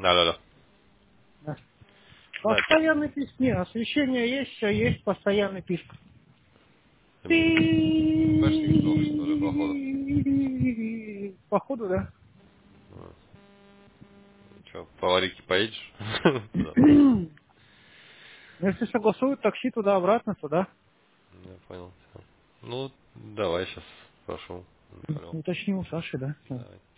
Да. Да. Да, Постоянный писк. Не, освещение есть, все есть, постоянный писк. ФБшник сдох, что ли, походу. Походу, да. Че, по Ларике поедешь? Туда. Если согласуют такси туда-обратно, то да. Я понял. Всё. Ну, давай сейчас, прошу. Понял. Уточню у Саши, да. Давай.